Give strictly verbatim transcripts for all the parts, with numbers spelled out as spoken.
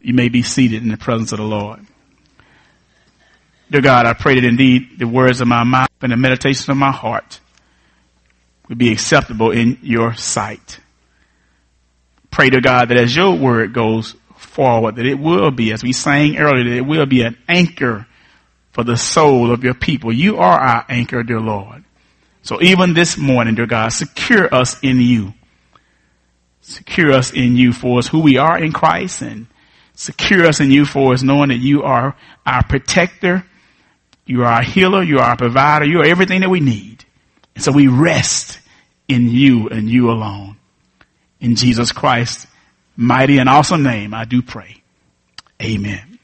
You may be seated in the presence of the Lord. Dear God, I pray that indeed the words of my mouth and the meditation of my heart would be acceptable in your sight. Pray to God that as your word goes forward, that it will be, as we sang earlier, that it will be an anchor for the soul of your people. You are our anchor, dear Lord. So even this morning, dear God, secure us in you. Secure us in you for us who we are in Christ, and secure us in you for us knowing that you are our protector, you are our healer, you are our provider, you are everything that we need. And so we rest in you and you alone. In Jesus Christ's mighty and awesome name, I do pray. Amen.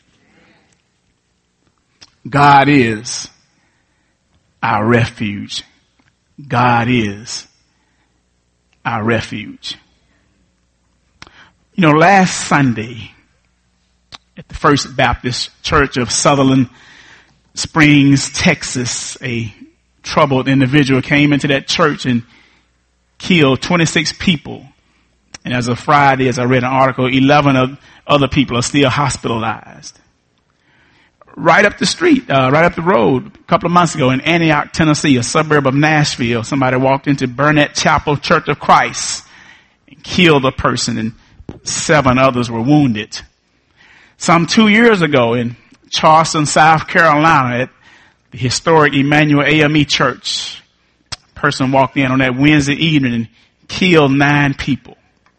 God is our refuge. God is our refuge. You know, last Sunday at the First Baptist Church of Sutherland Springs, Texas, a troubled individual came into that church and killed twenty-six people. And as of Friday, as I read an article, eleven of other people are still hospitalized. Right up the street, uh, right up the road, a couple of months ago in Antioch, Tennessee, a suburb of Nashville, somebody walked into Burnett Chapel Church of Christ and killed a person, and seven others were wounded. Some two years ago in Charleston, South Carolina, at the historic Emmanuel A M E Church, a person walked in on that Wednesday evening and killed nine people.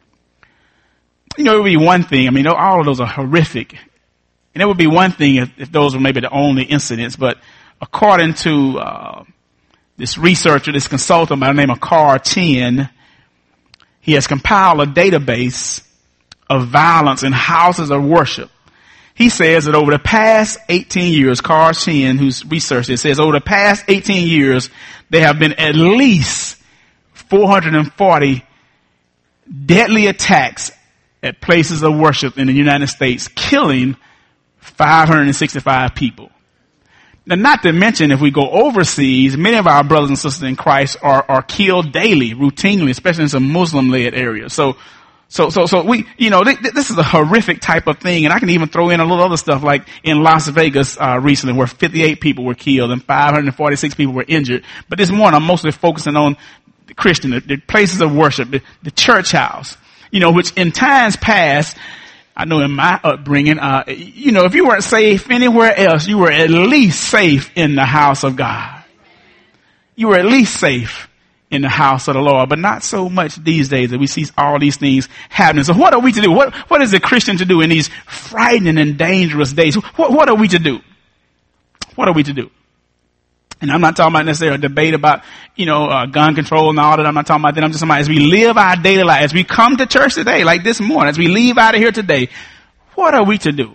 You know, it would be one thing. I mean, all of those are horrific. And it would be one thing if, if those were maybe the only incidents. But according to uh, this researcher, this consultant by the name of Carl Chin, he has compiled a database of violence in houses of worship. He says that over the past eighteen years, Carl Chin, who's researched it, says over the past eighteen years, there have been at least four hundred forty deadly attacks at places of worship in the United States, killing five hundred sixty-five people. Now, not to mention, if we go overseas, many of our brothers and sisters in Christ are, are killed daily, routinely, especially in some Muslim-led areas. So, so, so, so we, you know, th- this is a horrific type of thing. And I can even throw in a little other stuff, like in Las Vegas, uh, recently, where fifty-eight people were killed and five hundred forty-six people were injured. But this morning, I'm mostly focusing on the Christian, the, the places of worship, the, the church house, you know, which in times past, I know in my upbringing, uh, you know, if you weren't safe anywhere else, you were at least safe in the house of God. You were at least safe in the house of the Lord, but not so much these days that we see all these things happening. So what are we to do? What, what is a Christian to do in these frightening and dangerous days? What, what are we to do? What are we to do? And I'm not talking about necessarily a debate about, you know, uh, gun control and all that. I'm not talking about that. I'm just talking about as we live our daily life, as we come to church today, like this morning, as we leave out of here today, what are we to do?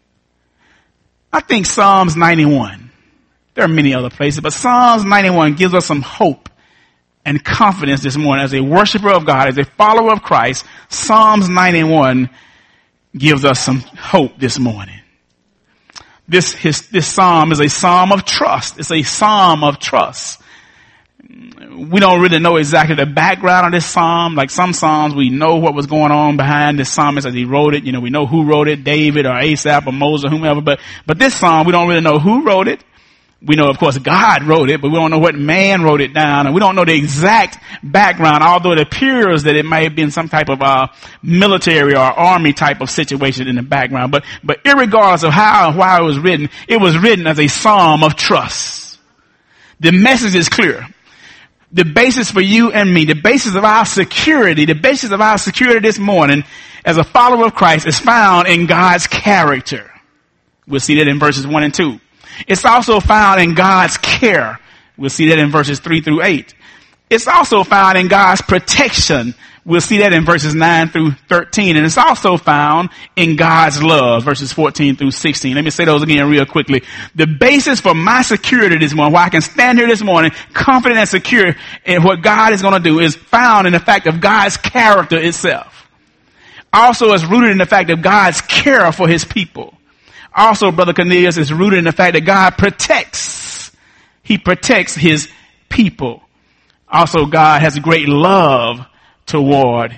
I think Psalms ninety-one, there are many other places, but Psalms ninety-one gives us some hope and confidence this morning as a worshiper of God, as a follower of Christ. Psalms ninety-one gives us some hope this morning. This, his, this psalm is a psalm of trust. It's a psalm of trust. We don't really know exactly the background of this psalm. Like some psalms, we know what was going on behind this psalmist as he wrote it. You know, we know who wrote it, David or Asaph or Moses or whomever. But, but this psalm, we don't really know who wrote it. We know, of course, God wrote it, but we don't know what man wrote it down. And we don't know the exact background, although it appears that it may have been some type of uh military or army type of situation in the background. But, but irregardless of how and why it was written, it was written as a psalm of trust. The message is clear. The basis for you and me, the basis of our security, the basis of our security this morning as a follower of Christ is found in God's character. We'll see that in verses one and two. It's also found in God's care. We'll see that in verses three through eight. It's also found in God's protection. We'll see that in verses nine through thirteen. And it's also found in God's love, verses fourteen through sixteen. Let me say those again real quickly. The basis for my security this morning, why I can stand here this morning confident and secure in what God is going to do, is found in the fact of God's character itself. Also, it's rooted in the fact of God's care for his people. Also, Brother Cornelius, is rooted in the fact that God protects. He protects his people. Also, God has great love toward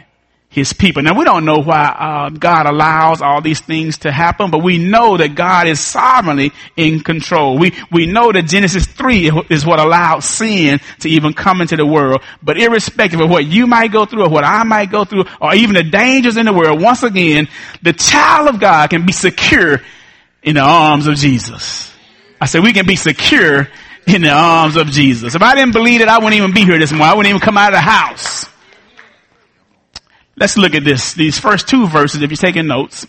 his people. Now, we don't know why uh, God allows all these things to happen, but we know that God is sovereignly in control. We we know that Genesis three is what allowed sin to even come into the world. But irrespective of what you might go through or what I might go through or even the dangers in the world, once again, the child of God can be secure in the arms of Jesus. I said we can be secure in the arms of Jesus. If I didn't believe it, I wouldn't even be here this morning. I wouldn't even come out of the house. Let's look at this. These first two verses, if you're taking notes,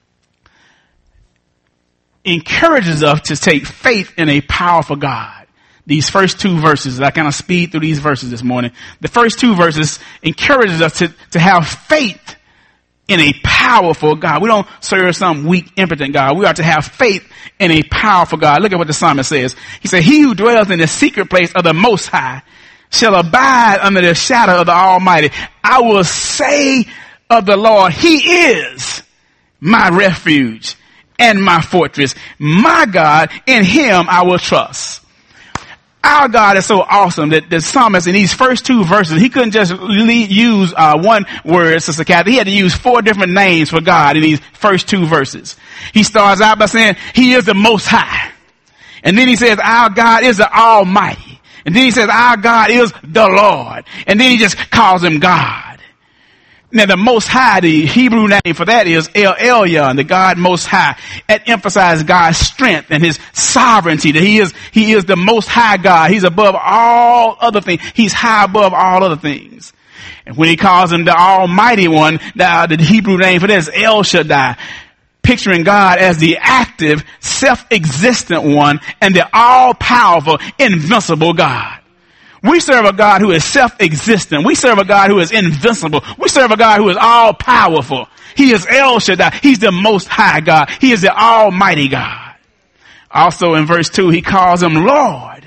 encourages us to take faith in a powerful God. These first two verses, I kind of speed through these verses this morning. The first two verses encourages us to, to have faith in a powerful God. We don't serve some weak, impotent God. We are to have faith in a powerful God. Look at what the psalmist says. He said, he who dwells in the secret place of the Most High shall abide under the shadow of the Almighty. I will say of the Lord, he is my refuge and my fortress. My God, in him I will trust. Our God is so awesome that the psalmist in these first two verses, he couldn't just lead, use uh, one word, Sister Kathy. He had to use four different names for God in these first two verses. He starts out by saying, he is the Most High. And then he says, our God is the Almighty. And then he says, our God is the Lord. And then he just calls him God. Now the Most High, the Hebrew name for that is El Elyon, the God Most High. It emphasizes God's strength and his sovereignty, that he is, he is the Most High God. He's above all other things. He's high above all other things. And when he calls him the Almighty One, the, the Hebrew name for that is El Shaddai, picturing God as the active, self-existent one and the all-powerful, invincible God. We serve a God who is self-existent. We serve a God who is invincible. We serve a God who is all-powerful. He is El Shaddai. He's the Most High God. He is the Almighty God. Also in verse two, he calls him Lord.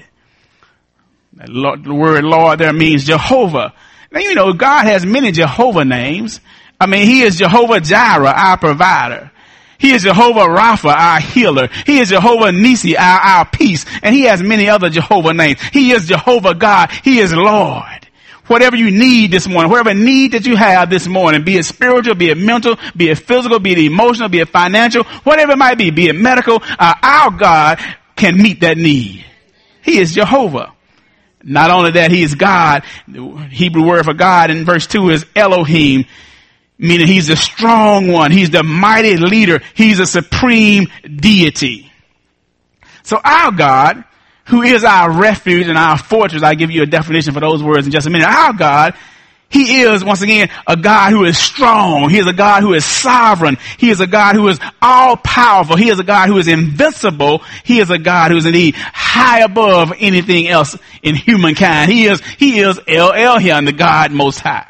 The word Lord there means Jehovah. Now, you know, God has many Jehovah names. I mean, he is Jehovah Jireh, our provider. He is Jehovah Rapha, our healer. He is Jehovah Nisi, our, our peace. And he has many other Jehovah names. He is Jehovah God. He is Lord. Whatever you need this morning, whatever need that you have this morning, be it spiritual, be it mental, be it physical, be it emotional, be it financial, whatever it might be, be it medical, uh, our God can meet that need. He is Jehovah. Not only that, he is God. The Hebrew word for God in verse two is Elohim, meaning he's the strong one. He's the mighty leader. He's a supreme deity. So our God, who is our refuge and our fortress, I'll give you a definition for those words in just a minute. Our God, he is, once again, a God who is strong. He is a God who is sovereign. He is a God who is all-powerful. He is a God who is invincible. He is a God who is indeed high above anything else in humankind. He is, he is El Elyon, the God Most High.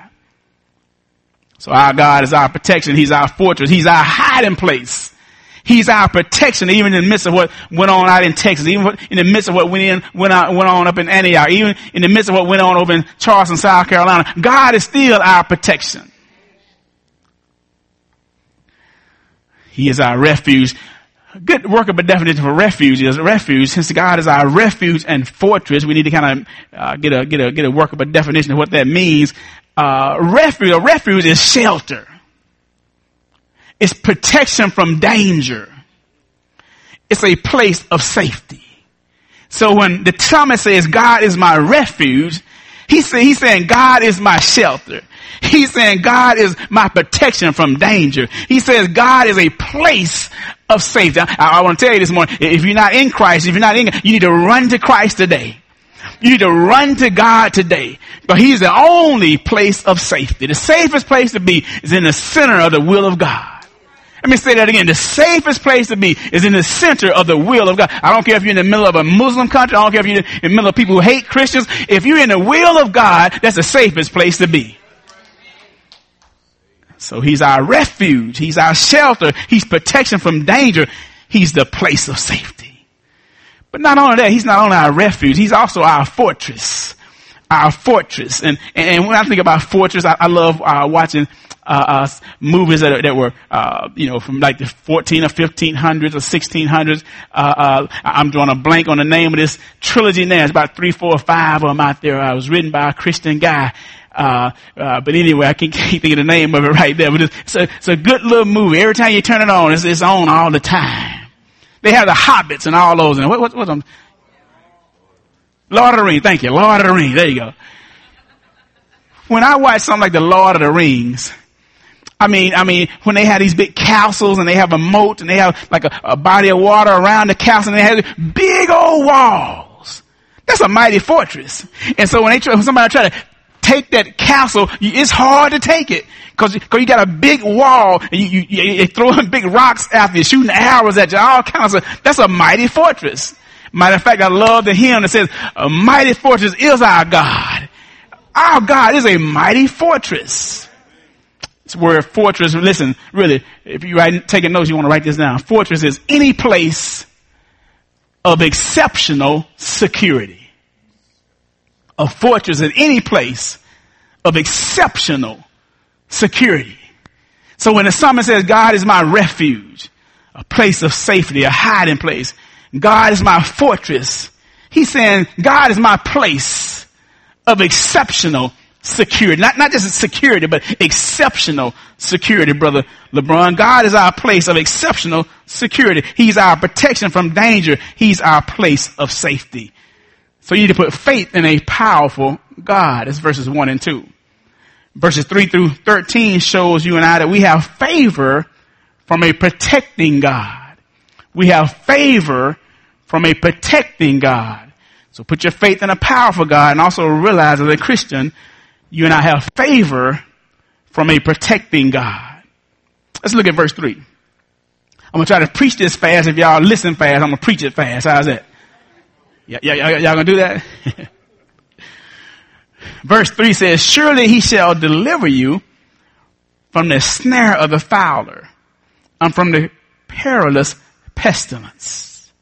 So our God is our protection. He's our fortress. He's our hiding place. He's our protection, even in the midst of what went on out in Texas, even in the midst of what went, in, went, out, went on up in Antioch, even in the midst of what went on over in Charleston, South Carolina. God is still our protection. He is our refuge. A good workable definition for refuge is refuge. Since God is our refuge and fortress, we need to kind of uh, get a get a get a workable definition of what that means. Uh, refuge, a refuge is shelter. It's protection from danger. It's a place of safety. So when the psalmist says, God is my refuge, he's saying, he's saying God is my shelter. He's saying God is my protection from danger. He says God is a place of safety. I, I want to tell you this morning, if you're not in Christ, if you're not in, you need to run to Christ today. You need to run to God today. But he's the only place of safety. The safest place to be is in the center of the will of God. Let me say that again. The safest place to be is in the center of the will of God. I don't care if you're in the middle of a Muslim country. I don't care if you're in the middle of people who hate Christians. If you're in the will of God, that's the safest place to be. So he's our refuge. He's our shelter. He's protection from danger. He's the place of safety. But not only that, he's not only our refuge, he's also our fortress. Our fortress. And, and when I think about fortress, I, I love uh, watching uh, uh, movies that, that were, uh, you know, from like the fourteen or fifteen hundreds or sixteen hundreds. Uh, uh, I'm drawing a blank on the name of this trilogy now. It's about three, four, or five of them out there. Uh, it was written by a Christian guy. Uh, uh, but anyway, I can't, can't think of the name of it right there. But it's, it's, a, it's a good little movie. Every time you turn it on, it's, it's on all the time. They have the Hobbits and all those. And what, what, what's on? Lord of the Rings. Thank you. Lord of the Rings. There you go. When I watch something like the Lord of the Rings, I mean, I mean, when they have these big castles and they have a moat and they have like a, a body of water around the castle and they have big old walls. That's a mighty fortress. And so when they try, when somebody try to take that castle, it's hard to take it because you got a big wall and you, you, you throwing big rocks after you, shooting arrows at you, all kinds of stuff. That's a mighty fortress. Matter of fact, I love the hymn that says, "A mighty fortress is our God." Our God is a mighty fortress. This word fortress, listen, really, if you write, taking notes, you want to write this down. Fortress is any place of exceptional security. A fortress is any place of exceptional security. So when the psalmist says, God is my refuge, a place of safety, a hiding place, God is my fortress, he's saying, God is my place of exceptional security. Not, not just security, but exceptional security, Brother LeBron. God is our place of exceptional security. He's our protection from danger. He's our place of safety. So you need to put faith in a powerful God. That's verses one and two. Verses three through thirteen shows you and I that we have favor from a protecting God. We have favor from a protecting God. So put your faith in a powerful God and also realize as a Christian, you and I have favor from a protecting God. Let's look at verse three. I'm going to try to preach this fast. If y'all listen fast, I'm going to preach it fast. How's that? Yeah, yeah, yeah, y'all going to do that? Verse three says, surely he shall deliver you from the snare of the fowler and from the perilous pestilence.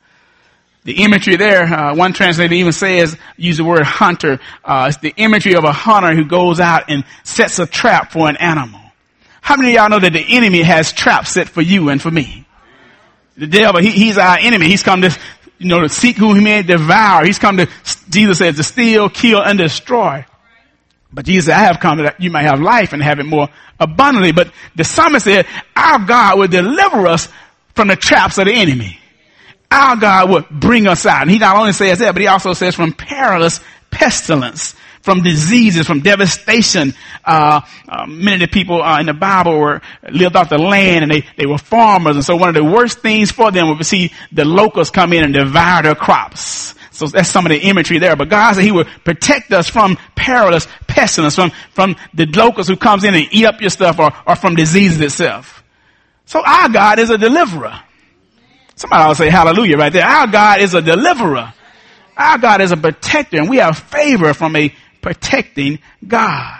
The imagery there, uh, one translator even says, use the word hunter. Uh, it's the imagery of a hunter who goes out and sets a trap for an animal. How many of y'all know that the enemy has traps set for you and for me? The devil, he, he's our enemy. He's come to, you know, to seek whom he may devour. He's come to, Jesus says, to steal, kill, and destroy. But Jesus said, I have come that you might have life and have it more abundantly. But the psalmist said, our God will deliver us from the traps of the enemy. Our God will bring us out. And he not only says that, but he also says from perilous pestilence, from diseases, from devastation. Uh, uh many of the people uh, in the Bible were lived off the land and they, they were farmers. And so one of the worst things for them would be see the locusts come in and devour their crops. So that's some of the imagery there. But God said he would protect us from perilous pestilence, from, from the locust who comes in and eat up your stuff, or, or from diseases itself. So our God is a deliverer. Somebody will say hallelujah right there. Our God is a deliverer. Our God is a protector, and we have favor from a protecting God.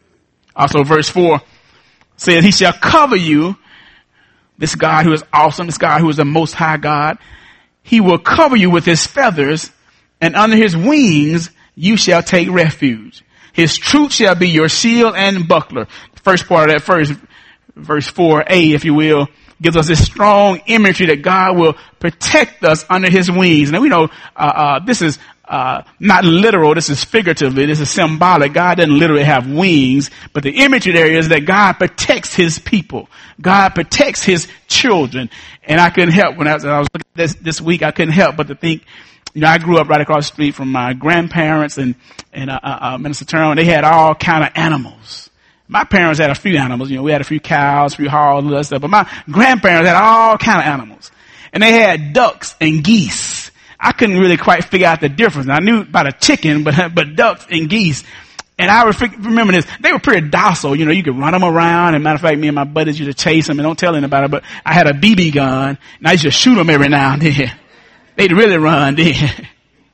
Also verse four says he shall cover you. This God who is awesome, this God who is the most high God. He will cover you with his feathers, and under his wings you shall take refuge. His truth shall be your shield and buckler. The first part of that first, verse four a, if you will, gives us this strong imagery that God will protect us under his wings. Now we know, uh, uh, this is, uh, not literal. This is figuratively. This is symbolic. God doesn't literally have wings, but the imagery there is that God protects his people. God protects his children. And I couldn't help when I was, I was looking at this, this week, I couldn't help but to think, you know, I grew up right across the street from my grandparents and, and, uh, uh, Minister Turner, and they had all kind of animals. My parents had a few animals. You know, we had a few cows, a few hogs, all that stuff. But my grandparents had all kind of animals. And they had ducks and geese. I couldn't really quite figure out the difference. I knew about a chicken, but but ducks and geese. And I remember this. They were pretty docile. You know, you could run them around. And matter of fact, me and my buddies used to chase them. And don't tell anybody, but I had a B B gun. And I used to shoot them every now and then. They'd really run then.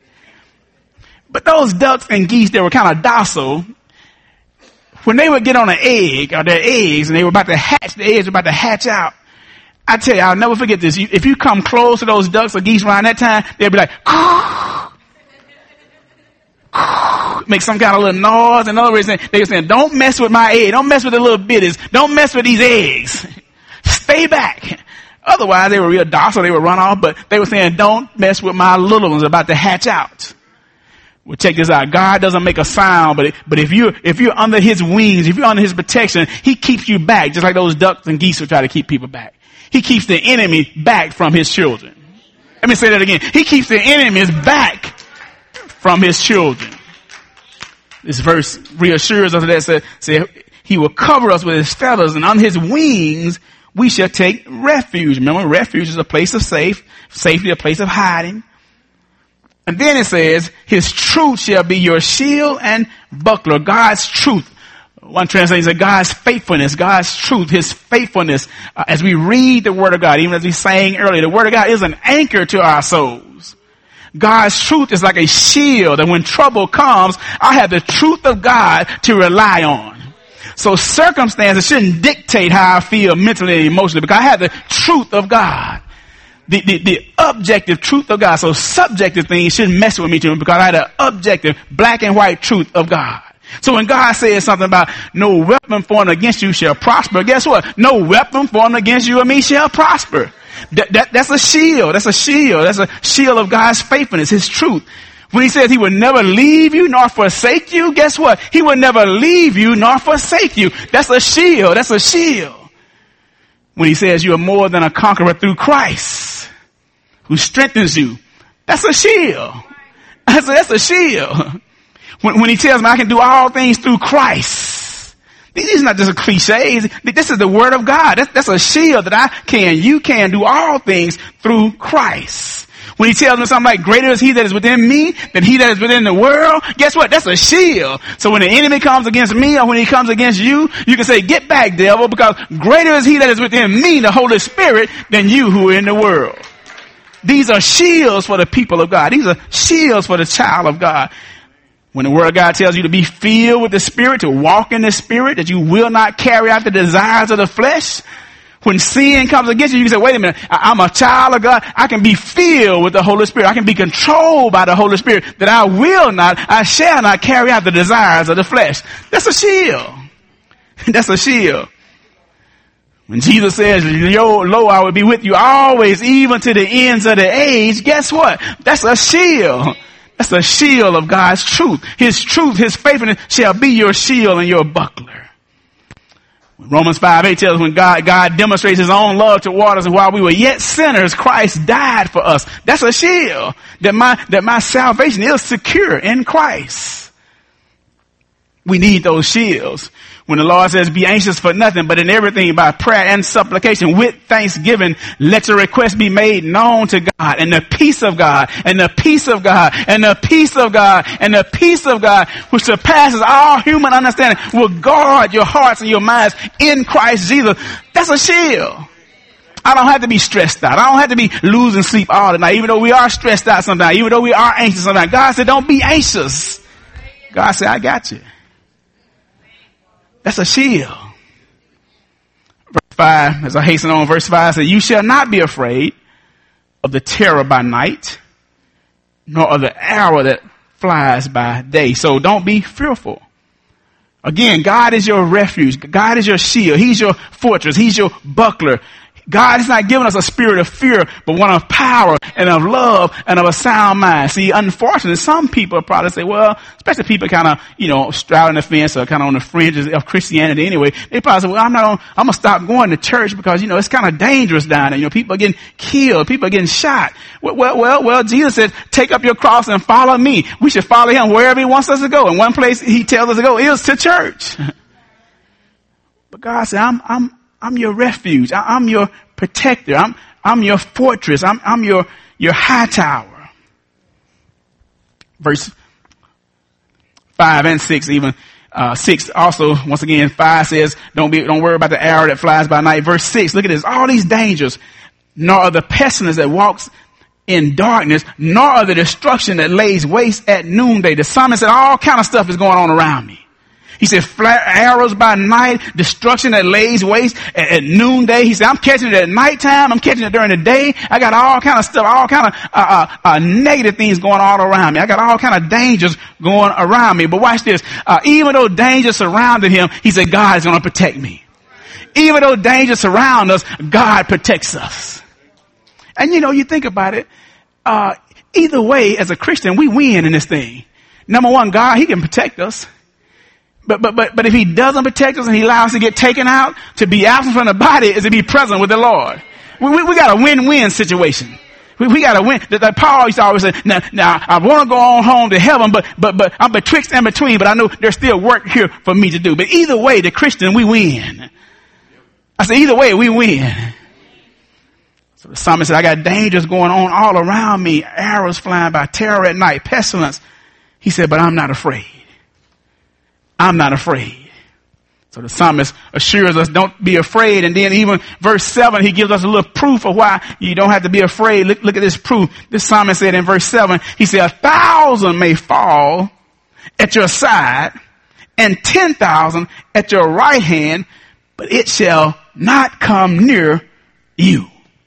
But those ducks and geese, they were kind of docile. When they would get on an egg, or their eggs, and they were about to hatch, the eggs were about to hatch out, I tell you, I'll never forget this. If you come close to those ducks or geese around that time, they'll be like, make some kind of little noise. In other words, they were saying, don't mess with my egg. Don't mess with the little bitties. Don't mess with these eggs. Stay back. Otherwise, they were real docile. They would run off, but they were saying, don't mess with my little ones about to hatch out. Well, check this out. God doesn't make a sound, but, but if you're, if you're under his wings, if you're under his protection, he keeps you back, just like those ducks and geese will try to keep people back. He keeps the enemy back from his children. Let me say that again. He keeps the enemies back from his children. This verse reassures us that said, say, he will cover us with his feathers, and on his wings we shall take refuge. Remember, refuge is a place of safe, safety, a place of hiding. And then it says, his truth shall be your shield and buckler. God's truth. One translation says God's faithfulness, God's truth, his faithfulness. Uh, as we read the word of God, even as we sang earlier, the word of God is an anchor to our souls. God's truth is like a shield, and when trouble comes, I have the truth of God to rely on. So circumstances shouldn't dictate how I feel mentally and emotionally, because I have the truth of God. The, the, the objective truth of God. So subjective things shouldn't mess with me too, because I have the objective black and white truth of God. So when God says something about no weapon formed against you shall prosper, guess what? No weapon formed against you or me shall prosper. That, that, that's a shield. That's a shield. That's a shield of God's faithfulness, his truth. When he says he will never leave you nor forsake you, guess what? He will never leave you nor forsake you. That's a shield. That's a shield. When he says you are more than a conqueror through Christ, who strengthens you, that's a shield. That's a, that's a shield. When, when he tells me I can do all things through Christ, these is not just cliches. This is the word of God. That's, that's a shield that I can, you can do all things through Christ. When he tells me something like greater is he that is within me than he that is within the world, guess what? That's a shield. So when the enemy comes against me or when he comes against you, you can say, get back, devil, because greater is he that is within me, the Holy Spirit, than you who are in the world. These are shields for the people of God. These are shields for the child of God. When the word of God tells you to be filled with the Spirit, to walk in the Spirit, that you will not carry out the desires of the flesh. When sin comes against you, you can say, wait a minute, I'm a child of God. I can be filled with the Holy Spirit. I can be controlled by the Holy Spirit, that I will not, I shall not carry out the desires of the flesh. That's a shield. That's a shield. When Jesus says, lo, I will be with you always, even to the ends of the age, guess what? That's a shield. That's a shield of God's truth. His truth, his faithfulness shall be your shield and your buckler. Romans five eight tells us when God, God demonstrates his own love toward us, and while we were yet sinners, Christ died for us. That's a shield. That my, that my salvation is secure in Christ. We need those shields. When the Lord says, be anxious for nothing, but in everything by prayer and supplication with thanksgiving, let your request be made known to God, and the peace of God, and the peace of God, and the peace of God, and the peace of God, which surpasses all human understanding, will guard your hearts and your minds in Christ Jesus. That's a shield. I don't have to be stressed out. I don't have to be losing sleep all the night, even though we are stressed out sometimes, even though we are anxious sometimes. God said, don't be anxious. God said, I got you. That's a shield. Verse five, as I hasten on, verse five says, you shall not be afraid of the terror by night, nor of the arrow that flies by day. So don't be fearful. Again, God is your refuge. God is your shield. He's your fortress. He's your buckler. God has not given us a spirit of fear, but one of power and of love and of a sound mind. See, unfortunately, some people probably say, well, especially people kind of, you know, straddling the fence or kind of on the fringes of Christianity anyway, they probably say, well, I'm not on, I'm going to stop going to church because, you know, it's kind of dangerous down there. You know, people are getting killed. People are getting shot. Well, well, well, well, Jesus said, take up your cross and follow me. We should follow him wherever he wants us to go. And one place he tells us to go is to church. But God said, I'm, I'm, I'm your refuge. I'm your protector. I'm, I'm your fortress. I'm, I'm your, your high tower. Verse five and six, even, uh, six also, once again, five says, don't be, don't worry about the arrow that flies by night. Verse six, look at this. All these dangers, nor are the pestilence that walks in darkness, nor are the destruction that lays waste at noonday. The psalmist said all kind of stuff is going on around me. He said, arrows by night, destruction that lays waste at, at noonday. He said, I'm catching it at nighttime. I'm catching it during the day. I got all kind of stuff, all kind of uh, uh, uh, negative things going all around me. I got all kind of dangers going around me. But watch this. Uh, even though danger surrounded him, he said, God is going to protect me. Even though danger surrounds us, God protects us. And you know, you think about it, uh, either way, as a Christian, we win in this thing. Number one, God, he can protect us. But, but, but, but if he doesn't protect us and he allows us to get taken out, to be absent from the body is to be present with the Lord. We, we, we got a win-win situation. We, we got to win. The, the Paul used to always say, now, now I want to go on home to heaven, but, but, but I'm betwixt and between, but I know there's still work here for me to do. But either way, the Christian, we win. I said, either way, we win. So the psalmist said, I got dangers going on all around me, arrows flying by, terror at night, pestilence. He said, but I'm not afraid. I'm not afraid. So the psalmist assures us, don't be afraid. And then even verse seven, he gives us a little proof of why you don't have to be afraid. Look, look at this proof. This psalmist said in verse seven, he said, a thousand may fall at your side and ten thousand at your right hand, but it shall not come near you.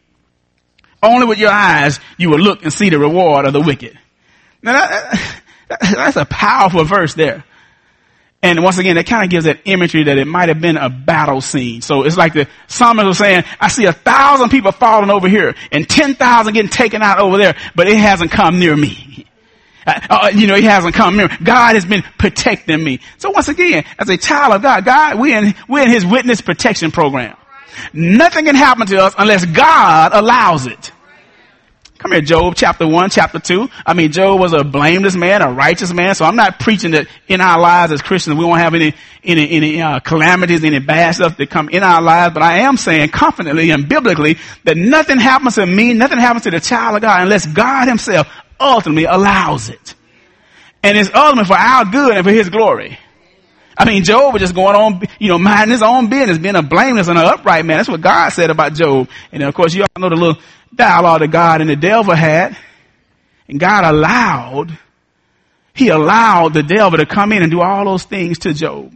Only with your eyes you will look and see the reward of the wicked. Now that, that, that's a powerful verse there. And once again, that kind of gives that imagery that it might have been a battle scene. So it's like the psalmist was saying, I see a thousand people falling over here and ten thousand getting taken out over there, but it hasn't come near me. Uh, you know, it hasn't come near. God has been protecting me. So once again, as a child of God, God, we're in, we're in his witness protection program. Nothing can happen to us unless God allows it. Come here, Job chapter one, chapter two. I mean, Job was a blameless man, a righteous man. So I'm not preaching that in our lives as Christians we won't have any, any, any uh, calamities, any bad stuff that come in our lives. But I am saying confidently and biblically that nothing happens to me, nothing happens to the child of God unless God himself ultimately allows it. And it's ultimately for our good and for his glory. I mean, Job was just going on, you know, minding his own business, being a blameless and an upright man. That's what God said about Job. And then, of course, you all know the little dialogue that God and the devil had. And God allowed, he allowed the devil to come in and do all those things to Job.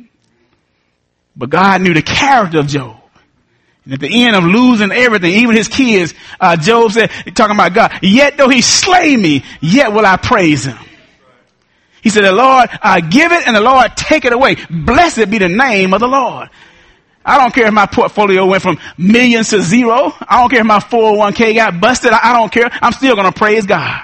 But God knew the character of Job. And at the end of losing everything, even his kids, uh, Job said, talking about God, yet though he slay me, yet will I praise him. He said, the Lord, uh, give it and the Lord take it away. Blessed be the name of the Lord. I don't care if my portfolio went from millions to zero. I don't care if my four oh one k got busted. I, I don't care. I'm still going to praise God.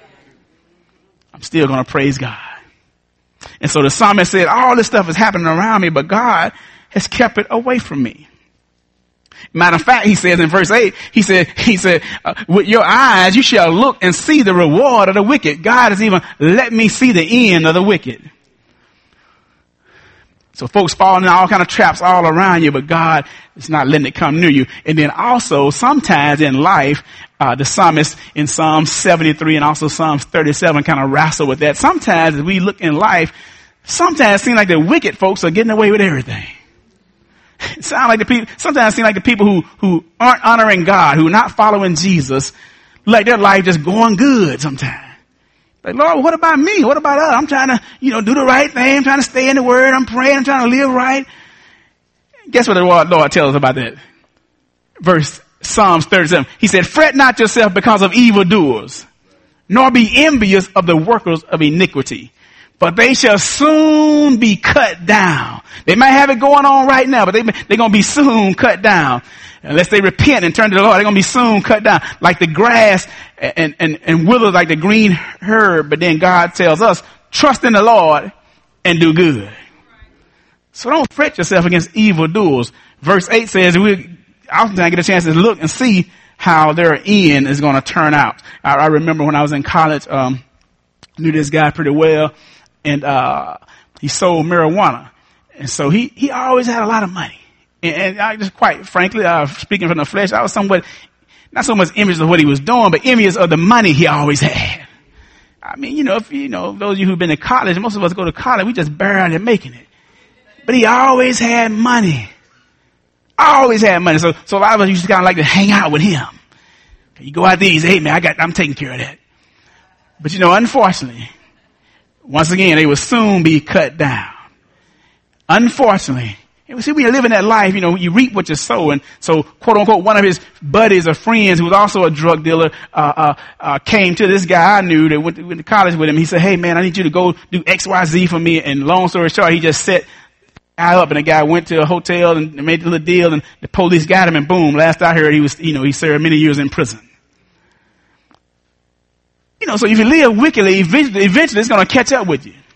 I'm still going to praise God. And so the psalmist said, all this stuff is happening around me, but God has kept it away from me. Matter of fact, he says in verse eight, he said, he said, uh, with your eyes you shall look and see the reward of the wicked. God has even let me see the end of the wicked. So folks fall in all kind of traps all around you, but God is not letting it come near you. And then also sometimes in life, uh, the psalmist in Psalm seventy-three and also Psalms thirty-seven kind of wrestle with that. Sometimes as we look in life, sometimes it seems like the wicked folks are getting away with everything. It sounds like the people, sometimes it seems like the people who, who aren't honoring God, who are not following Jesus, like their life just going good sometimes. Like, Lord, what about me? What about us? I'm trying to, you know, do the right thing. I'm trying to stay in the word. I'm praying. I'm trying to live right. Guess what the Lord tells us about that? Verse Psalms thirty-seven. He said, fret not yourself because of evildoers, nor be envious of the workers of iniquity. But they shall soon be cut down. They might have it going on right now, but they, they're going to be soon cut down. Unless they repent and turn to the Lord, they're going to be soon cut down. Like the grass and, and, and wither like the green herb. But then God tells us, trust in the Lord and do good. So don't fret yourself against evildoers. Verse eight says, we oftentimes get a chance to look and see how their end is going to turn out. I, I remember when I was in college, um, knew this guy pretty well. And, uh, he sold marijuana. And so he, he always had a lot of money. And, and I just quite frankly, uh, speaking from the flesh, I was somewhat, not so much envious of what he was doing, but envious of the money he always had. I mean, you know, if you know, those of you who've been to college, most of us go to college, we just barely making it. But he always had money. Always had money. So, so a lot of us used to kind of like to hang out with him. You go out there, you say, hey man, I got, I'm taking care of that. But you know, unfortunately, once again, they will soon be cut down. Unfortunately, and see, we are living that life, you know, you reap what you sow. And so, quote unquote, one of his buddies or friends who was also a drug dealer, uh, uh, uh, came to this guy I knew that went to, went to college with him. He said, hey man, I need you to go do X, Y, Z for me. And long story short, he just set guy up and the guy went to a hotel and made a little deal and the police got him and boom, last I heard he was, you know, he served many years in prison. You know, so if you live wickedly, eventually, eventually it's going to catch up with you.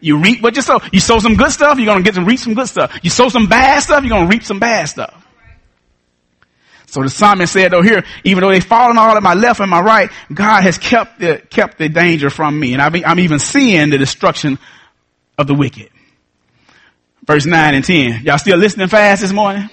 You reap what you sow. You sow some good stuff, you're going to get to reap some good stuff. You sow some bad stuff, you're going to reap some bad stuff. So the psalmist said, oh, here, even though they fallen all at my left and my right, God has kept the, kept the danger from me. And I'm even seeing the destruction of the wicked. Verse nine and ten. Y'all still listening fast this morning?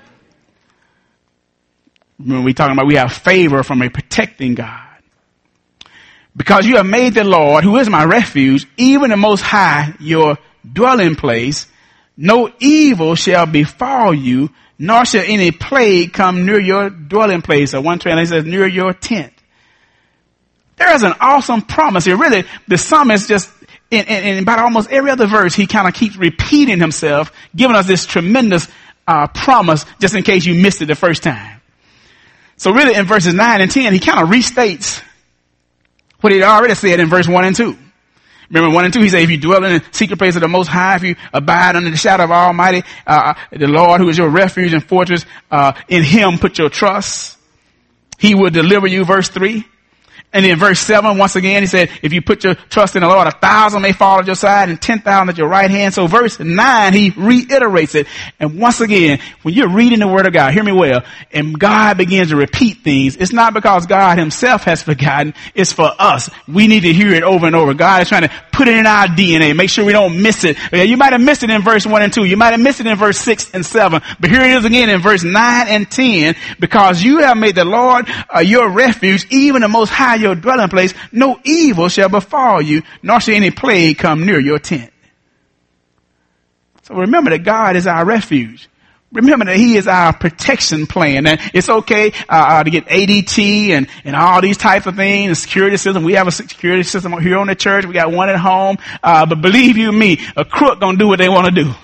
Remember we talking about we have favor from a protecting God. Because you have made the Lord, who is my refuge, even the Most High, your dwelling place, no evil shall befall you, nor shall any plague come near your dwelling place. Or one translation says near your tent. There is an awesome promise here. Really, the psalmist just, in, in, in about almost every other verse, he kind of keeps repeating himself, giving us this tremendous uh, promise, just in case you missed it the first time. So really, in verses nine and ten, he kind of restates what he already said in verse one and two. Remember one and two, he said, if you dwell in the secret place of the Most High, if you abide under the shadow of Almighty, uh, the Lord who is your refuge and fortress, uh, in him put your trust. He will deliver you, verse three. And in verse seven, once again, he said, if you put your trust in the Lord, a thousand may fall at your side and ten thousand at your right hand. So verse nine, he reiterates it. And once again, when you're reading the word of God, hear me well, and God begins to repeat things, it's not because God himself has forgotten, it's for us. We need to hear it over and over. God is trying to put it in our D N A, make sure we don't miss it. You might have missed it in verse one and two. You might have missed it in verse six and seven. But here it is again in verse nine and ten. Because you have made the Lord uh, your refuge, even the Most High your dwelling place, no evil shall befall you, nor shall any plague come near your tent. So remember that God is our refuge. Remember that he is our protection plan. And it's okay uh, uh, to get A D T and, and all these types of things, the security system. We have a security system here on the church. We got one at home. Uh, but believe you me, a crook gonna do what they want to do.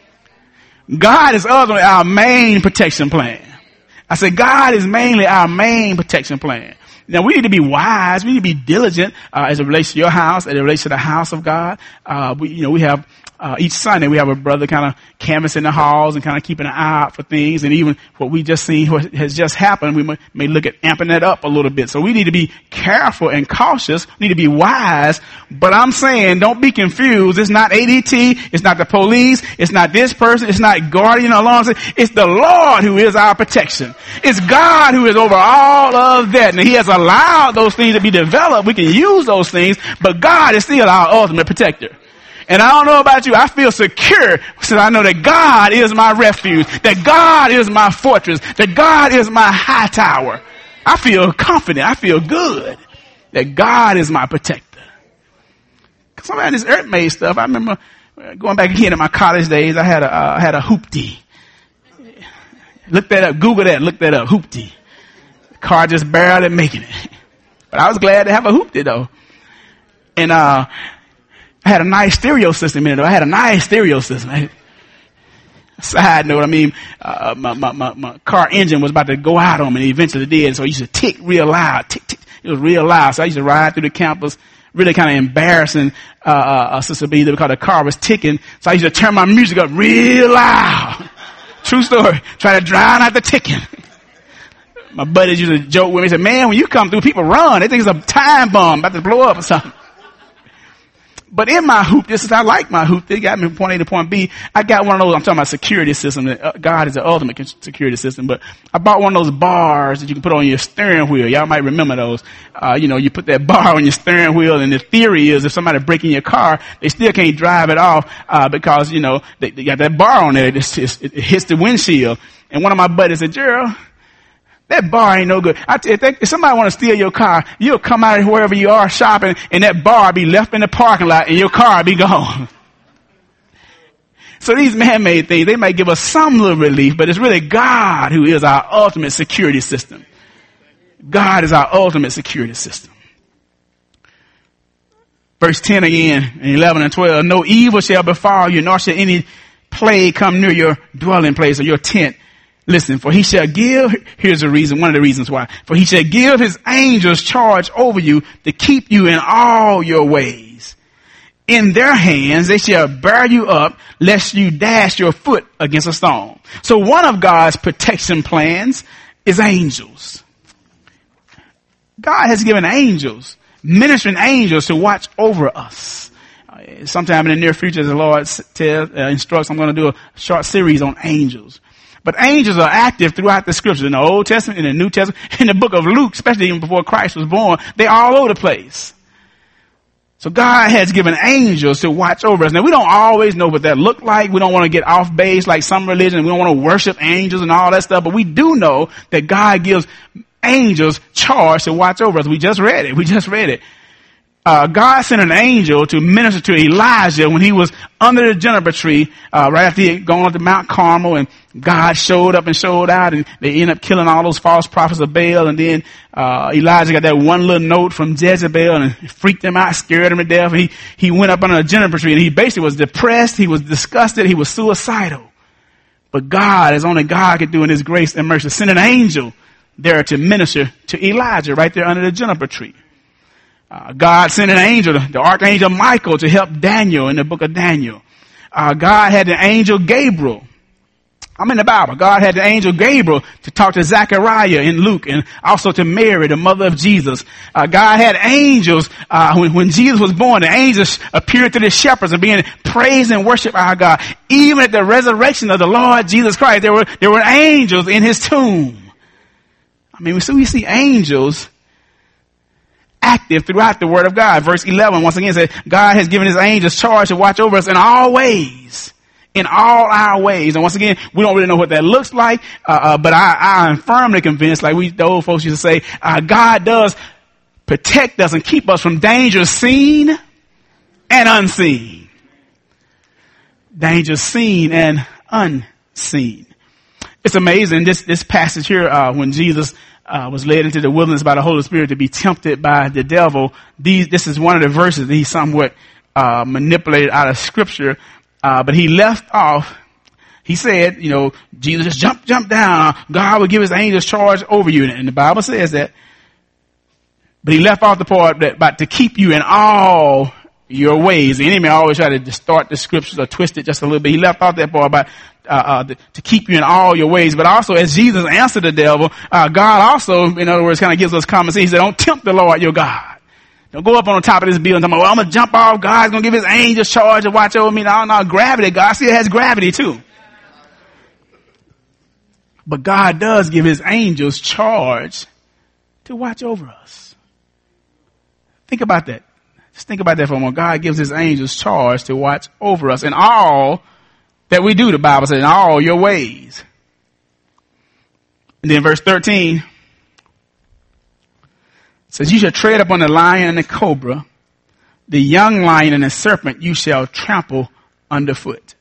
God is ultimately our main protection plan. I said God is mainly our main protection plan. Now we need to be wise. We need to be diligent uh, as it relates to your house, as it relates to the house of God. Uh, we, you know, we have uh, each Sunday we have a brother kind of canvassing the halls and kind of keeping an eye out for things. And even what we just seen, what has just happened, we may, may look at amping that up a little bit. So we need to be careful and cautious. We need to be wise. But I'm saying, don't be confused. It's not A D T. It's not the police. It's not this person. It's not guardian along. It's the Lord who is our protection. It's God who is over all of that. And he has allowed those things to be developed. We can use those things, but God is still our ultimate protector. And I don't know about you, I feel secure since I know that God is my refuge, that God is my fortress, that God is my high tower. I feel confident. I feel good that God is my protector. Some of this earth-made stuff, I remember going back again in my college days, I had a, uh, I had a hoopty. Look that up. Google that. Look that up. Hoopty. Car just barely making it. But I was glad to have a hoopty though. And, uh, I had a nice stereo system in it. I had a nice stereo system. Side note, I mean, uh, my, my, my, my car engine was about to go out on me and it eventually did. So I used to tick real loud. Tick, tick. It was real loud. So I used to ride through the campus, really kind of embarrassing, uh, uh, Sister B, because the car was ticking. So I used to turn my music up real loud. True story. Try to drown out the ticking. My buddies used to joke with me and say, man, when you come through, people run. They think it's a time bomb about to blow up or something. But in my hoop, this is, I like my hoop. They got me from point A to point B. I got one of those, I'm talking about security system. God is the ultimate security system. But I bought one of those bars that you can put on your steering wheel. Y'all might remember those. Uh, you know, you put that bar on your steering wheel, and the theory is if somebody breaking your car, they still can't drive it off, uh, because, you know, they, they got that bar on there. It, just, it hits the windshield. And one of my buddies said, Gerald, that bar ain't no good. I t- if, they, if somebody want to steal your car, you'll come out of wherever you are shopping, and that bar be left in the parking lot, and your car be gone. So these man-made things, they might give us some little relief, but it's really God who is our ultimate security system. God is our ultimate security system. Verse ten again, and eleven and twelve. No evil shall befall you, nor shall any plague come near your dwelling place or your tent. Listen, for he shall give, here's the reason, one of the reasons why. For he shall give his angels charge over you to keep you in all your ways. In their hands they shall bear you up, lest you dash your foot against a stone. So one of God's protection plans is angels. God has given angels, ministering angels to watch over us. Uh, sometime in the near future, as the Lord tells, uh, instructs, I'm going to do a short series on angels. But angels are active throughout the scriptures, in the Old Testament, in the New Testament, in the book of Luke, especially even before Christ was born. They're all over the place. So God has given angels to watch over us. Now, we don't always know what that looked like. We don't want to get off base like some religion. We don't want to worship angels and all that stuff. But we do know that God gives angels charge to watch over us. We just read it. We just read it. Uh, God sent an angel to minister to Elijah when he was under the juniper tree, uh, right after he had gone up to Mount Carmel, and God showed up and showed out, and they ended up killing all those false prophets of Baal. And then, uh, Elijah got that one little note from Jezebel and freaked him out, scared him to death. And he, he went up under a juniper tree, and he basically was depressed. He was disgusted. He was suicidal. But God, as only God could do in his grace and mercy, sent an angel there to minister to Elijah right there under the juniper tree. Uh, God sent an angel, the archangel Michael, to help Daniel in the book of Daniel. Uh, God had the angel Gabriel. I'm in the Bible. God had the angel Gabriel to talk to Zechariah in Luke, and also to Mary, the mother of Jesus. Uh, God had angels, uh, when, when Jesus was born, the angels appeared to the shepherds and being praised and worship our God. Even at the resurrection of the Lord Jesus Christ, there were, there were angels in his tomb. I mean, so we see angels active throughout the word of God. Verse eleven, once again, says, God has given his angels charge to watch over us in all ways. In all our ways. And once again, we don't really know what that looks like, uh, uh, but I, I am firmly convinced, like we, the old folks used to say, uh, God does protect us and keep us from dangers seen and unseen. Dangers seen and unseen. It's amazing, this, this passage here, uh, when Jesus Uh, was led into the wilderness by the Holy Spirit to be tempted by the devil. These, this is one of the verses that he somewhat uh, manipulated out of Scripture. Uh, but he left off. He said, you know, Jesus just jump, jump down. God will give his angels charge over you, and the Bible says that. But he left off the part that about to keep you in all your ways. The enemy always try to distort the Scriptures or twist it just a little bit. He left off that part about Uh, uh, to keep you in all your ways. But also, as Jesus answered the devil, uh, God also, in other words, kind of gives us common sense. He said, don't tempt the Lord your God. Don't go up on the top of this building and talk about, well, I'm going to jump off. God's going to give his angels charge to watch over me. No, no, gravity. God still has gravity too. But God does give his angels charge to watch over us. Think about that. Just think about that for a moment. God gives his angels charge to watch over us in all that we do, the Bible says, in all your ways. And then verse thirteen says, you shall tread upon the lion and the cobra, the young lion and the serpent you shall trample underfoot.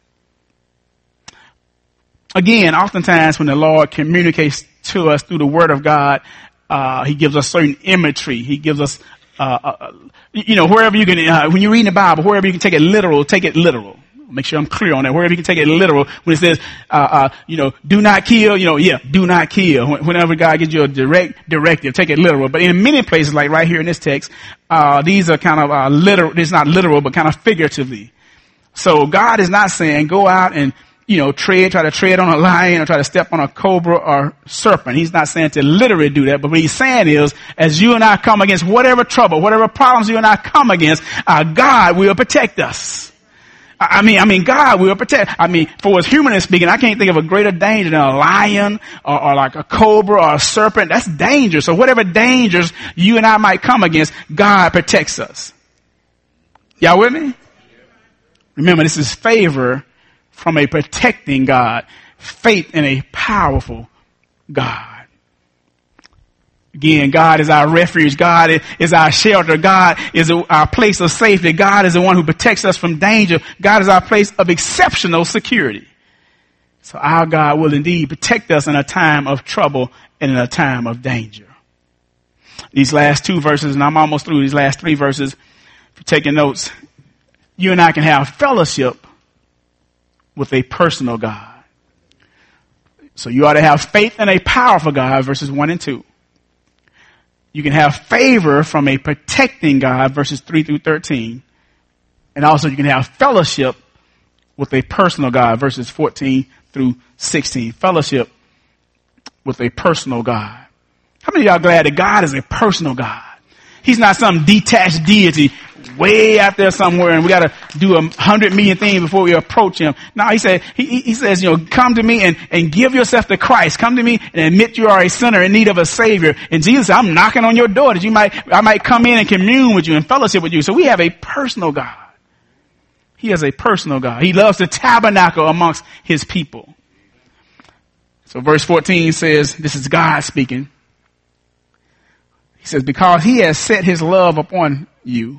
Again, oftentimes when the Lord communicates to us through the word of God, uh, he gives us certain imagery. He gives us, uh, uh you know, wherever you can, uh, when you read the Bible, wherever you can take it literal, take it literal. Make sure I'm clear on that. Wherever you can take it literal, when it says, uh, uh, you know, do not kill, you know, yeah, do not kill. Whenever God gives you a direct directive, take it literal. But in many places, like right here in this text, uh, these are kind of, uh, literal, it's not literal, but kind of figuratively. So God is not saying go out and, you know, tread, try to tread on a lion or try to step on a cobra or serpent. He's not saying to literally do that, but what he's saying is, as you and I come against whatever trouble, whatever problems you and I come against, uh, God will protect us. I mean, I mean, God will protect. I mean, for us humanly speaking, I can't think of a greater danger than a lion or, or like a cobra or a serpent. That's danger. So whatever dangers you and I might come against, God protects us. Y'all with me? Remember, this is favor from a protecting God, faith in a powerful God. Again, God is our refuge. God is our shelter. God is our place of safety. God is the one who protects us from danger. God is our place of exceptional security. So our God will indeed protect us in a time of trouble and in a time of danger. These last two verses, and I'm almost through these last three verses, if you're taking notes, you and I can have fellowship with a personal God. So you ought to have faith in a powerful God, verses one and two. You can have favor from a protecting God, verses three through thirteen. And also you can have fellowship with a personal God, verses fourteen through sixteen. Fellowship with a personal God. How many of y'all glad that God is a personal God? He's not some detached deity way out there somewhere and we got to do a hundred million things before we approach him. No, he said, he, he says, you know, come to me and, and give yourself to Christ. Come to me and admit you are a sinner in need of a savior. And Jesus said, I'm knocking on your door that you might, I might come in and commune with you and fellowship with you. So we have a personal God. He is a personal God. He loves to tabernacle amongst his people. So verse fourteen says, this is God speaking. He says, because he has set his love upon you,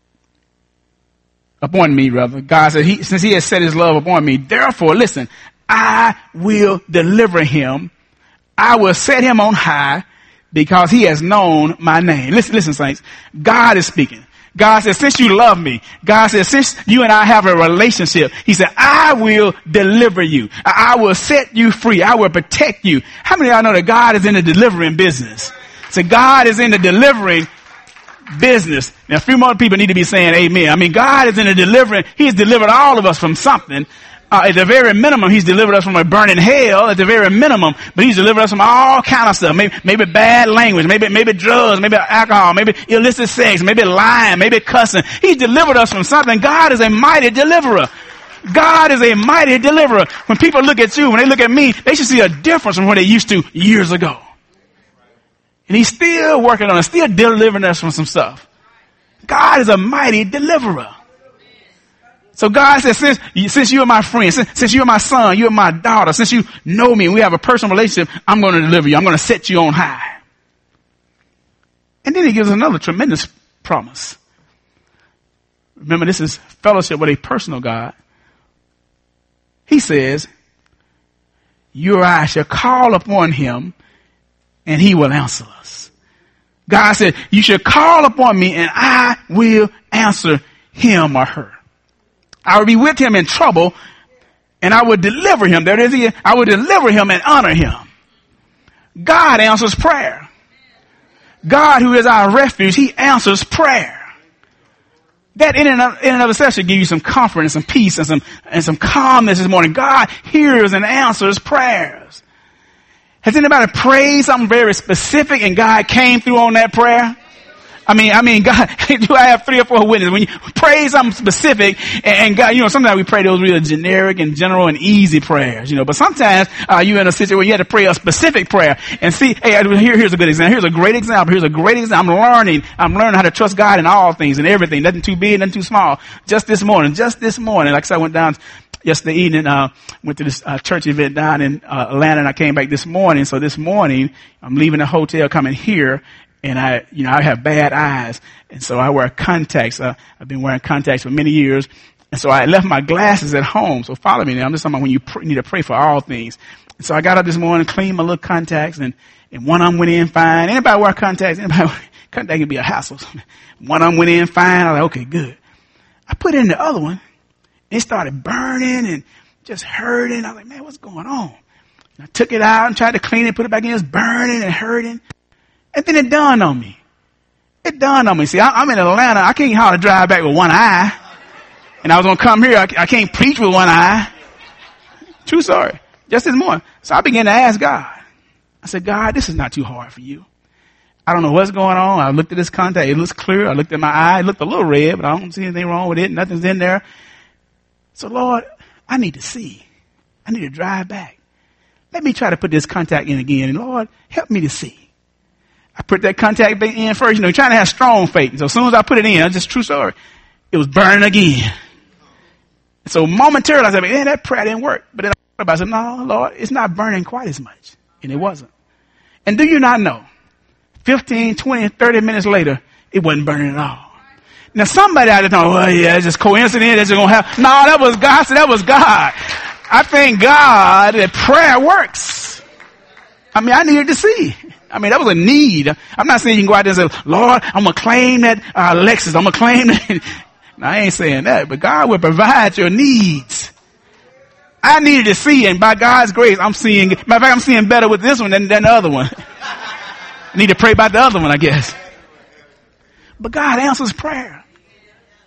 upon me rather. God said, he, since he has set his love upon me, therefore, listen, I will deliver him. I will set him on high because he has known my name. Listen, listen, saints. God is speaking. God said, since you love me, God said, since you and I have a relationship, he said, I will deliver you. I will set you free. I will protect you. How many of y'all know that God is in the delivering business? So God is in the delivering business. Now, a few more people need to be saying amen. I mean, God is in the delivering. He's delivered all of us from something. Uh, at the very minimum, he's delivered us from a burning hell at the very minimum, but he's delivered us from all kind of stuff. Maybe, maybe bad language, maybe, maybe drugs, maybe alcohol, maybe illicit sex, maybe lying, maybe cussing. He's delivered us from something. God is a mighty deliverer. God is a mighty deliverer. When people look at you, when they look at me, they should see a difference from what they used to years ago. And he's still working on it, still delivering us from some stuff. God is a mighty deliverer. So God says, since, since you are my friend, since, since you are my son, you are my daughter, since you know me and we have a personal relationship, I'm going to deliver you. I'm going to set you on high. And then he gives another tremendous promise. Remember, this is fellowship with a personal God. He says, you or I shall call upon him and he will answer us. God said, you should call upon me and I will answer him or her. I will be with him in trouble and I will deliver him. There it is. I will deliver him and honor him. God answers prayer. God, who is our refuge, he answers prayer. That in and of, in and of itself should give you some comfort and some peace and some, and some calmness this morning. God hears and answers prayers. Has anybody prayed something very specific and God came through on that prayer? I mean, I mean, God, do I have three or four witnesses? When you pray something specific and God, you know, sometimes we pray those really generic and general and easy prayers, you know, but sometimes, uh, you're in a situation where you have to pray a specific prayer and see, hey, here, here's a good example. Here's a great example. Here's a great example. I'm learning, I'm learning how to trust God in all things and everything. Nothing too big, nothing too small. Just this morning, just this morning, like I said, I went down yesterday evening, uh, went to this uh, church event down in uh, Atlanta and I came back this morning. So this morning, I'm leaving the hotel coming here. And I, you know, I have bad eyes. And so I wear contacts. Uh, I've been wearing contacts for many years. And so I left my glasses at home. So follow me now. I'm just talking about when you pr- need to pray for all things. And so I got up this morning, cleaned my little contacts, and, and one of them went in fine. Anybody wear contacts? Anybody, contact can be a hassle. One of them went in fine. I was like, okay, good. I put in the other one. It started burning and just hurting. I was like, man, what's going on? And I took it out and tried to clean it, put it back in. It was burning and hurting. And then it dawned on me. It dawned on me. See, I, I'm in Atlanta. I can't hardly drive back with one eye. And I was going to come here. I, I can't preach with one eye. True story. Just this morning. So I began to ask God. I said, God, this is not too hard for you. I don't know what's going on. I looked at this contact. It looks clear. I looked at my eye. It looked a little red, but I don't see anything wrong with it. Nothing's in there. So, Lord, I need to see. I need to drive back. Let me try to put this contact in again. And, Lord, help me to see. I put that contact in first, you know, trying to have strong faith. So as soon as I put it in, that's just true story. It was burning again. So momentarily I said, man, that prayer didn't work. But then I thought about it. I said, no, Lord, it's not burning quite as much. And it wasn't. And do you not know? fifteen, twenty, thirty minutes later, it wasn't burning at all. Now somebody out there thought, well, yeah, it's just coincidence. That's just going to happen. No, that was God. I said, that was God. I thank God that prayer works. I mean, I needed to see. I mean, that was a need. I'm not saying you can go out there and say, Lord, I'm going to claim that uh, Lexus. I'm going to claim that. No, I ain't saying that, but God will provide your needs. I needed to see, and by God's grace, I'm seeing, matter of fact, I'm seeing better with this one than, than the other one. I need to pray about the other one, I guess. But God answers prayer.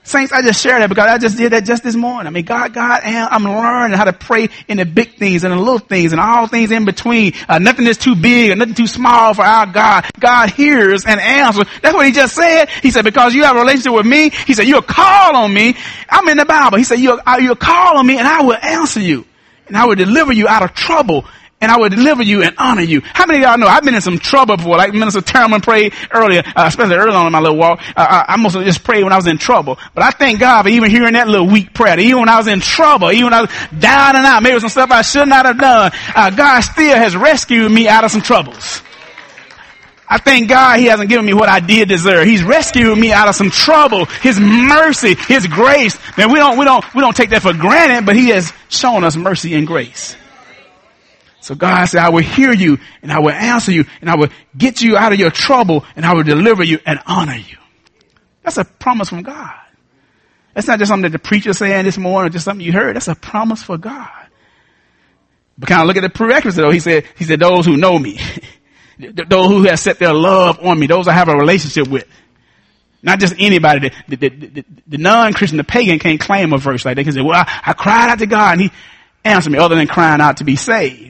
Saints, I just shared that because I just did that just this morning. I mean, God, God, I'm learning how to pray in the big things and the little things and all things in between. Uh, nothing is too big and nothing too small for our God. God hears and answers. That's what he just said. He said, because you have a relationship with me, he said, you'll call on me. I'm in the Bible. He said, you'll, you'll call on me and I will answer you and I will deliver you out of trouble. And I will deliver you and honor you. How many of y'all know I've been in some trouble before? Like Minister Terman prayed earlier, uh, especially early on in my little walk. Uh, I mostly just prayed when I was in trouble. But I thank God for even hearing that little weak prayer. Even when I was in trouble, even when I was down and out, maybe some stuff I should not have done, uh, God still has rescued me out of some troubles. I thank God he hasn't given me what I did deserve. He's rescued me out of some trouble. His mercy, his grace. Man, we don't, we don't, we don't take that for granted, but he has shown us mercy and grace. So God said, I will hear you and I will answer you and I will get you out of your trouble and I will deliver you and honor you. That's a promise from God. That's not just something that the preacher saying this morning or just something you heard. That's a promise for God. But kind of look at the prerequisite though. He said, he said, those who know me, those who have set their love on me, those I have a relationship with. Not just anybody. The, the, the, the, the non-Christian, the pagan can't claim a verse like that. They can say, well, I, I cried out to God and he answered me other than crying out to be saved.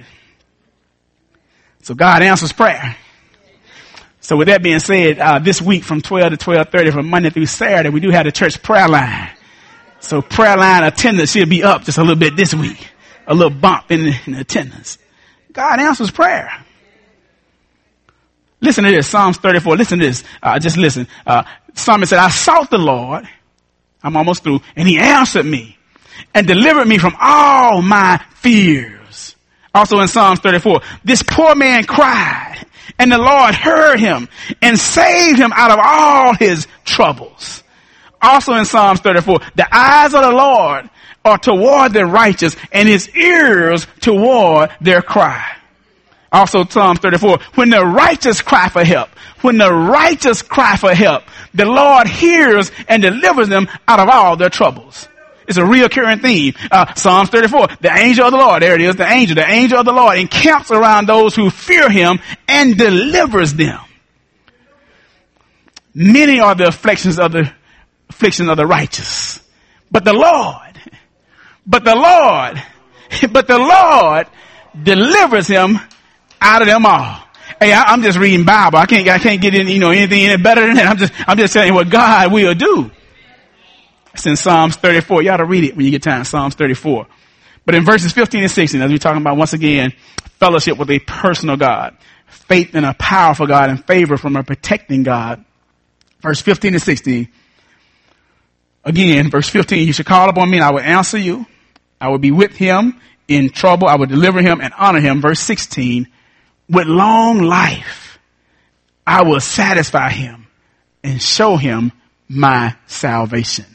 So God answers prayer. So with that being said, uh, this week from twelve to twelve thirty, from Monday through Saturday, we do have the church prayer line. So prayer line attendance should be up just a little bit this week. A little bump in, in attendance. God answers prayer. Listen to this, Psalms thirty-four. Listen to this. Uh, just listen. Uh, Psalmist said, I sought the Lord. I'm almost through. And he answered me and delivered me from all my fears. Also in Psalms thirty-four, this poor man cried and the Lord heard him and saved him out of all his troubles. Also in Psalms thirty-four, the eyes of the Lord are toward the righteous and his ears toward their cry. Also Psalms thirty-four, when the righteous cry for help, when the righteous cry for help, the Lord hears and delivers them out of all their troubles. It's a reoccurring theme. Uh, Psalms thirty-four, the angel of the Lord, there it is, the angel, the angel of the Lord encamps around those who fear him and delivers them. Many are the afflictions of the afflictions of the righteous. But the Lord, but the Lord, but the Lord delivers him out of them all. Hey, I, I'm just reading Bible. I can't, I can't get in, you know, anything any better than that. I'm just, I'm just telling you what God will do. It's in Psalms thirty-four. You ought to read it when you get time. Psalms thirty-four. But in verses fifteen and sixteen, as we're talking about once again, fellowship with a personal God, faith in a powerful God, and favor from a protecting God. Verse fifteen and sixteen. Again, verse fifteen, you should call upon me and I will answer you. I will be with him in trouble. I will deliver him and honor him. Verse sixteen, with long life, I will satisfy him and show him my salvation.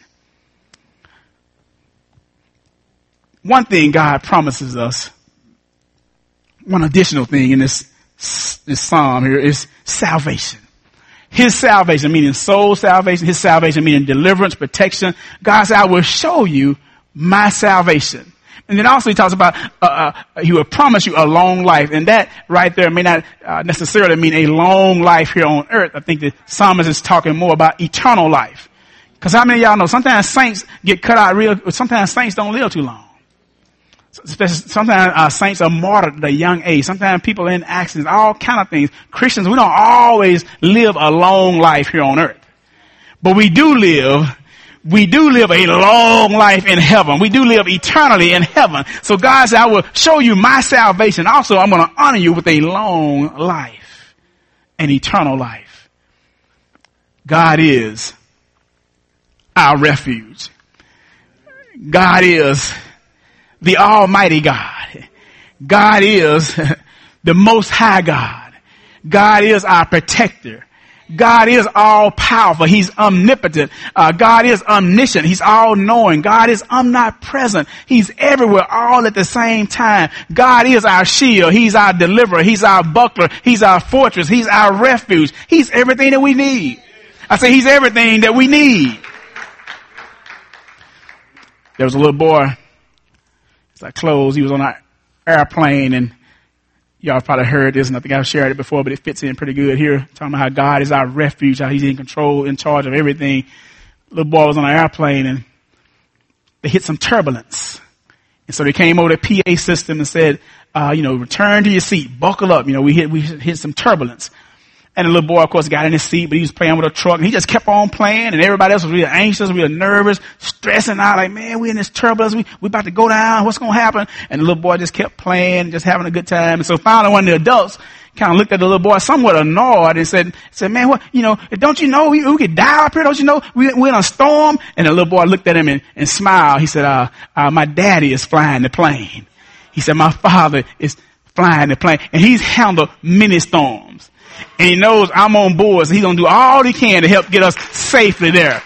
One thing God promises us, one additional thing in this, this psalm here is salvation. His salvation, meaning soul salvation, his salvation, meaning deliverance, protection. God said, I will show you my salvation. And then also he talks about, uh, uh, he will promise you a long life. And that right there may not uh, necessarily mean a long life here on earth. I think the psalmist is talking more about eternal life. Because how many of y'all know sometimes saints get cut out real, sometimes saints don't live too long. Sometimes uh, saints are martyred at a young age. Sometimes people in accidents, all kind of things. Christians, we don't always live a long life here on earth. But we do live, we do live a long life in heaven. We do live eternally in heaven. So God said, I will show you my salvation. Also, I'm going to honor you with a long life, an eternal life. God is our refuge. God is the Almighty God. God is the Most High God. God is our protector. God is all powerful. He's omnipotent. Uh, God is omniscient. He's all knowing. God is omnipresent. He's everywhere all at the same time. God is our shield. He's our deliverer. He's our buckler. He's our fortress. He's our refuge. He's everything that we need. I say he's everything that we need. There was a little boy. As I close, he was on an airplane, and y'all probably heard this, and I think I've shared it before, but it fits in pretty good here. Talking about how God is our refuge, how he's in control, in charge of everything. Little boy was on an airplane and they hit some turbulence. And so they came over the P A system and said, uh, you know, return to your seat, buckle up. You know, we hit, we hit some turbulence. And the little boy, of course, got in his seat, but he was playing with a truck and he just kept on playing, and everybody else was really anxious, really nervous, stressing out, like, man, we in this turbulence. We, we about to go down. What's going to happen? And the little boy just kept playing, just having a good time. And so finally one of the adults kind of looked at the little boy somewhat annoyed and said, said, man, what, you know, don't you know we, we could die up here? Don't you know we, we're in a storm? And the little boy looked at him and, and smiled. He said, uh, uh, my daddy is flying the plane. He said, my father is flying the plane, and he's handled many storms. And he knows I'm on board, so he's going to do all he can to help get us safely there.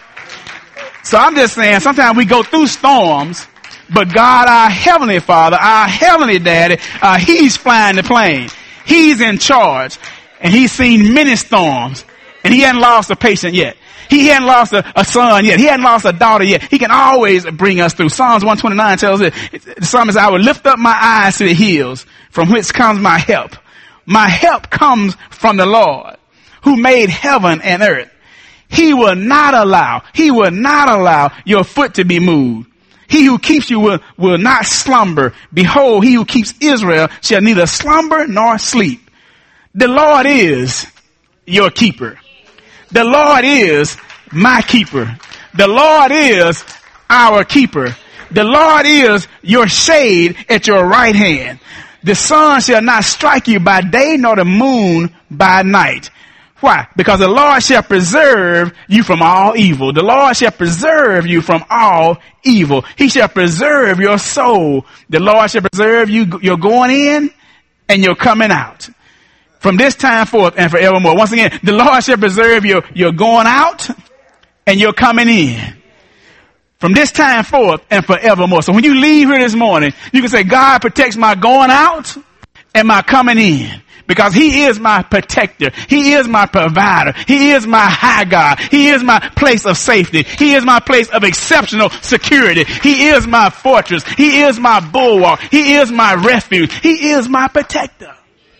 So I'm just saying, sometimes we go through storms, but God, our Heavenly Father, our Heavenly Daddy, uh, He's flying the plane. He's in charge. And He's seen many storms. And He hasn't lost a patient yet. He hadn't lost a, a son yet. He hadn't lost a daughter yet. He can always bring us through. Psalms one twenty-nine tells us, the psalmist, I will lift up my eyes to the hills, from which comes my help. My help comes from the Lord, who made heaven and earth. He will not allow, he will not allow your foot to be moved. He who keeps you will, will not slumber. Behold, he who keeps Israel shall neither slumber nor sleep. The Lord is your keeper. The Lord is my keeper. The Lord is our keeper. The Lord is your shade at your right hand. The sun shall not strike you by day, nor the moon by night. Why? Because the Lord shall preserve you from all evil. The Lord shall preserve you from all evil. He shall preserve your soul. The Lord shall preserve you, you're going in and you're coming out. From this time forth and forevermore. Once again, the Lord shall preserve you, you're going out and you're coming in. From this time forth and forevermore. So when you leave here this morning, you can say, God protects my going out and my coming in. Because He is my protector. He is my provider. He is my high God. He is my place of safety. He is my place of exceptional security. He is my fortress. He is my bulwark. He is my refuge. He is my protector.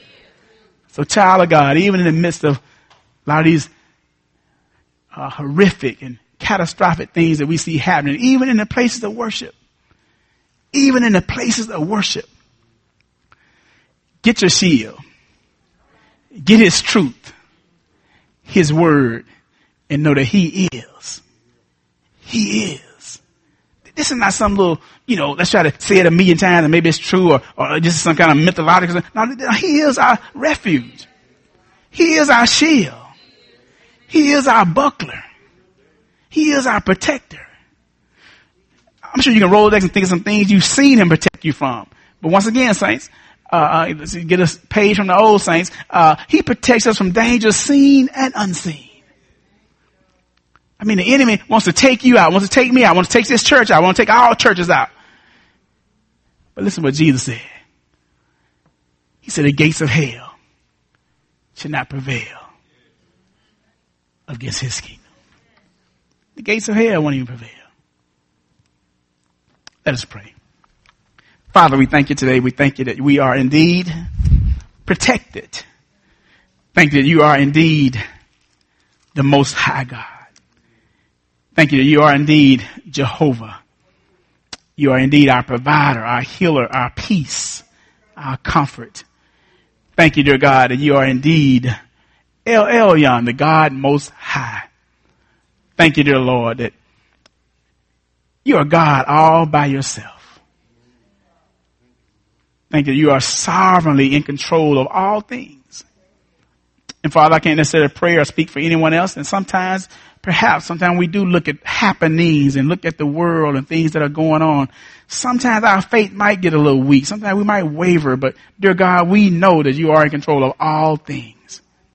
So child of God, even in the midst of a lot of these uh, horrific and catastrophic things that we see happening, even in the places of worship, even in the places of worship, get your shield, get His truth, His word, and know that He is. He is. This is not some little, you know, let's try to say it a million times and maybe it's true, or, or just some kind of mythological. No, He is our refuge. He is our shield. He is our buckler. He is our protector. I'm sure you can roll decks and think of some things you've seen Him protect you from. But once again, saints, uh, let's get a page from the old saints. Uh, He protects us from danger seen and unseen. I mean, the enemy wants to take you out, wants to take me out, wants to take this church out, wants to take all churches out. But listen to what Jesus said. He said, the gates of hell should not prevail against His kingdom. The gates of hell won't even prevail. Let us pray. Father, we thank You today. We thank You that we are indeed protected. Thank You that You are indeed the Most High God. Thank You that You are indeed Jehovah. You are indeed our provider, our healer, our peace, our comfort. Thank You, dear God, that You are indeed El Elyon, the God Most High. Thank You, dear Lord, that You are God all by Yourself. Thank You, You are sovereignly in control of all things. And Father, I can't necessarily pray or speak for anyone else. And sometimes, perhaps, sometimes we do look at happenings and look at the world and things that are going on. Sometimes our faith might get a little weak. Sometimes we might waver. But dear God, we know that You are in control of all things.